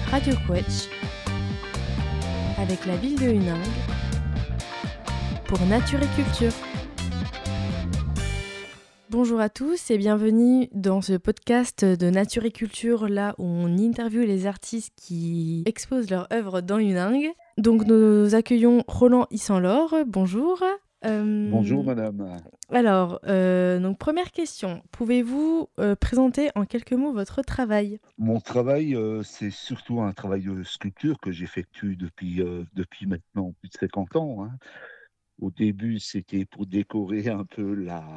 Radio Quetch avec la ville de Huningue pour Nature et Culture. Bonjour à tous et bienvenue dans ce podcast de Nature et Culture, là où on interviewe les artistes qui exposent leurs œuvres dans Huningue. Donc nous accueillons Roland Issanlor, bonjour. Bonjour madame. Alors, donc première question, pouvez-vous présenter en quelques mots votre travail ? Mon travail, c'est surtout un travail de sculpture que j'effectue depuis maintenant plus de 50 ans, hein. Au début, c'était pour décorer un peu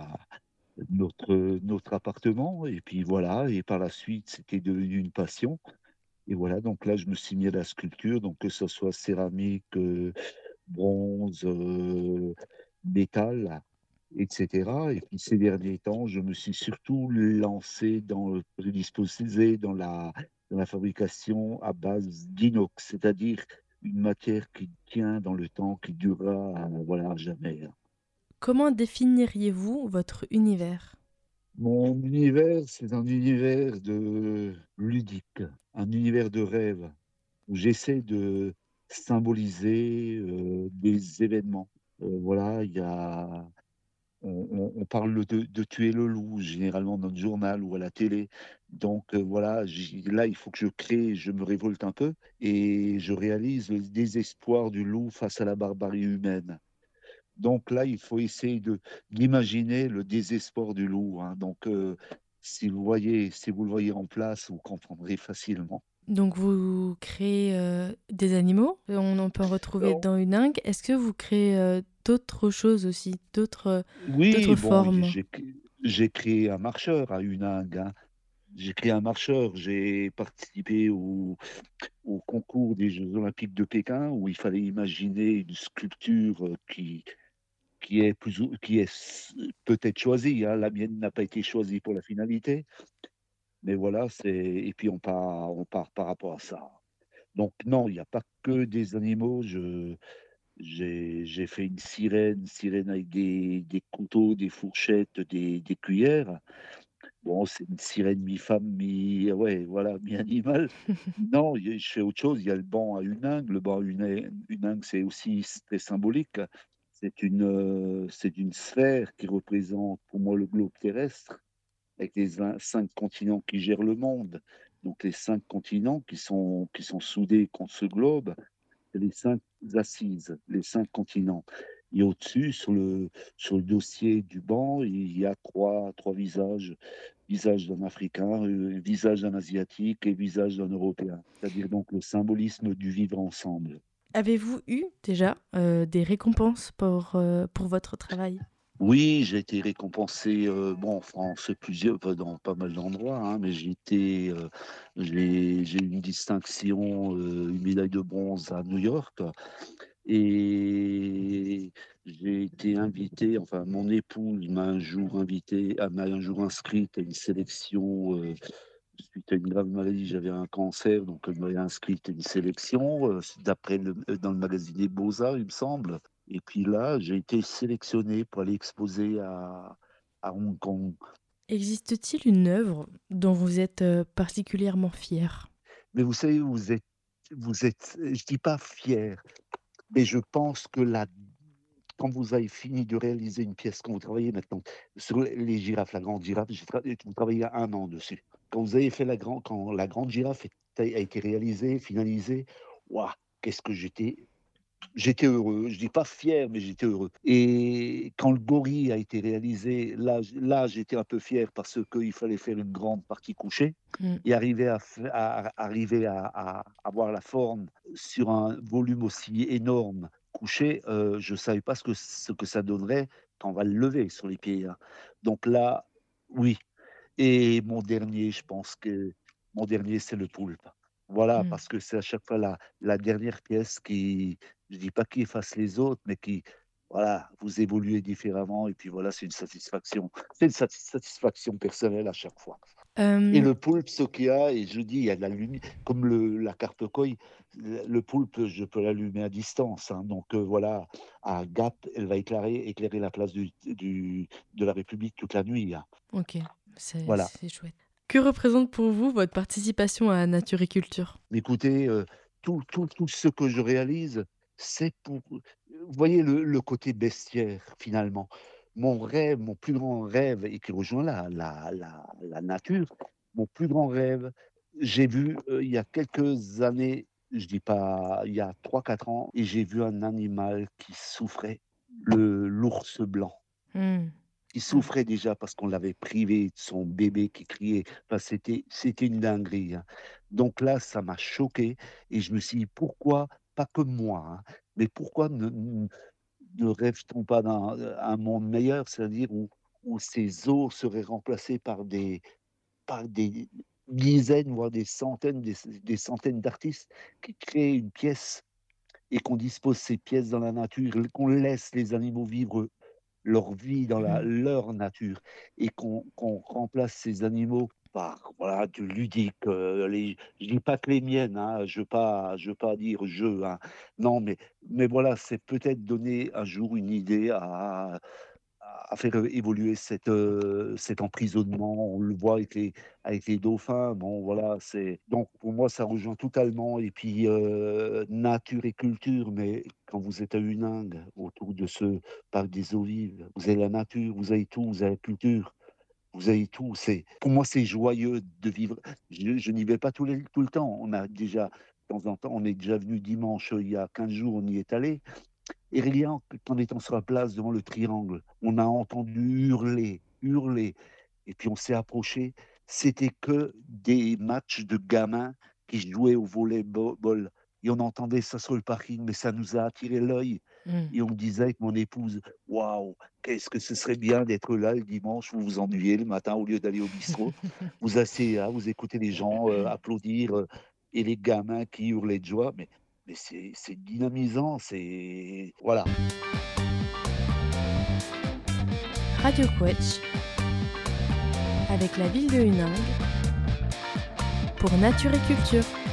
notre appartement, et puis voilà, et par la suite, c'était devenu une passion. Et voilà, donc là, je me suis mis à la sculpture, donc que ce soit céramique, bronze, métal, etc. Et puis ces derniers temps, je me suis surtout lancé prédisposé dans la fabrication à base d'inox, c'est-à-dire une matière qui tient dans le temps, qui durera, voilà, à jamais. Comment définiriez-vous votre univers ? Mon univers, c'est un univers ludique, un univers de rêve, où j'essaie de symboliser des événements. Voilà, on parle de tuer le loup, généralement dans le journal ou à la télé. Donc voilà, là, il faut que je crée, je me révolte un peu et je réalise le désespoir du loup face à la barbarie humaine. Donc là, il faut essayer d'imaginer le désespoir du loup, hein. Donc si vous le voyez en place, vous comprendrez facilement. Donc vous créez des animaux, on en peut en retrouver Alors, dans Huningue. Est-ce que vous créez d'autres choses aussi, d'autres oui, bon, formes ? j'ai créé un marcheur à Huningue, hein. J'ai créé un marcheur, j'ai participé au concours des Jeux Olympiques de Pékin où il fallait imaginer une sculpture qui est peut-être choisie, hein. La mienne n'a pas été choisie pour la finalité, mais voilà, et puis on part par rapport à ça. Donc non, il n'y a pas que des animaux. J'ai fait une sirène avec des couteaux, des fourchettes, des cuillères. Bon, c'est une sirène mi-femme, ouais, voilà, mi-animal. Non, je fais autre chose. Il y a le banc à Huningue. Le banc à Huningue, c'est aussi très symbolique. C'est une sphère qui représente pour moi le globe terrestre, avec les 5 continents qui gèrent le monde. Donc les 5 continents qui sont soudés contre ce globe, c'est les 5 assises, les 5 continents. Et au-dessus, sur le dossier du banc, il y a trois visages. Visage d'un Africain, visage d'un Asiatique et visage d'un Européen. C'est-à-dire donc le symbolisme du vivre ensemble. Avez-vous eu déjà des récompenses pour votre travail ? Oui, j'ai été récompensé, bon, en France, dans pas mal d'endroits, hein, mais j'ai eu une distinction, une médaille de bronze à New York. Et j'ai été invité, enfin, mon épouse m'a un jour inscrite à une sélection, suite à une grave maladie, j'avais un cancer, donc elle m'avait inscrite à une sélection, dans le magazine des Beaux-Arts, il me semble. Et puis là, j'ai été sélectionné pour aller exposer à Hong Kong. Existe-t-il une œuvre dont vous êtes particulièrement fier ? Mais vous savez, je dis pas fier, mais je pense que quand vous avez fini de réaliser une pièce, quand vous travaillez maintenant sur les girafes, la grande girafe, vous travaillez 1 an dessus. Quand vous avez fait quand la grande girafe a été réalisée, finalisée, waouh, qu'est-ce que j'étais heureux. Je dis pas fier, mais j'étais heureux. Et quand le gorille a été réalisé, là j'étais un peu fier parce qu'il fallait faire une grande partie couchée et arriver à avoir la forme sur un volume aussi énorme couché. Je savais pas ce que ça donnerait quand on va le lever sur les pieds, hein. Donc là, oui. Et je pense que mon dernier, c'est le poulpe. Voilà, Mm. parce que c'est à chaque fois la dernière pièce je dis pas qui efface les autres, mais voilà, vous évoluez différemment. Et puis voilà, c'est une satisfaction. C'est une satisfaction personnelle à chaque fois. Et Euh, le poulpe, ce qu'il y a, et je dis, il y a de la lumière, comme la carte koi, le poulpe, je peux l'allumer à distance, hein. Donc voilà, à Gap, elle va éclairer la place de la République toute la nuit, hein. ok, c'est Voilà. chouette. Que représente pour vous votre participation à Naturiculture? Écoutez, tout ce que je réalise, c'est pour vous voyez le côté bestiaire finalement. Mon rêve, mon plus grand rêve et qui rejoint la nature, mon plus grand rêve, j'ai vu, il y a quelques années, je dis pas il y a 3 4 ans et j'ai vu un animal qui souffrait, l'ours blanc. Mmh. Il Ah. souffrait déjà parce qu'on l'avait privé de son bébé qui criait. Enfin, c'était une dinguerie, hein. Donc là, ça m'a choqué et je me suis dit: «Pourquoi, pas que moi, hein, mais pourquoi ne rêve-t-on pas d'un, un monde meilleur?» C'est-à-dire où ces eaux seraient remplacées par des dizaines, voire des centaines d'artistes qui créent une pièce et qu'on dispose ces pièces dans la nature, qu'on laisse les animaux vivre leur vie dans Mmh. leur nature et qu'on remplace ces animaux par, voilà, du ludique, je dis pas que les miennes, hein, je veux pas dire «je», hein. Non, mais voilà, c'est peut-être donner un jour une idée à faire évoluer cet emprisonnement. On le voit avec les dauphins. Bon, voilà, c'est donc pour moi, ça rejoint totalement et puis, nature et culture, mais quand vous êtes à Huningue, autour de ce parc des eaux vives, vous avez la nature, vous avez tout, vous avez la culture, vous avez tout. C'est pour moi, c'est joyeux de vivre. Je n'y vais pas tout le temps. On a déjà de temps en temps, on est déjà venu dimanche, il y a 15 jours, on y est allé. Et rien qu'en étant sur la place devant le triangle, on a entendu hurler, hurler et puis on s'est approché. C'était que des matchs de gamins qui jouaient au volley-ball et on entendait ça sur le parking, mais ça nous a attiré l'œil Mmh. et on disait avec mon épouse: «Waouh, qu'est-ce que ce serait bien d'être là le dimanche, vous vous ennuyez le matin au lieu d'aller au bistrot, vous asseyez là, vous écoutez les gens, applaudir, et les gamins qui hurlaient de joie». Mais c'est dynamisant, c'est voilà. Radio Quetch avec la ville de Huningue pour Nature et Culture.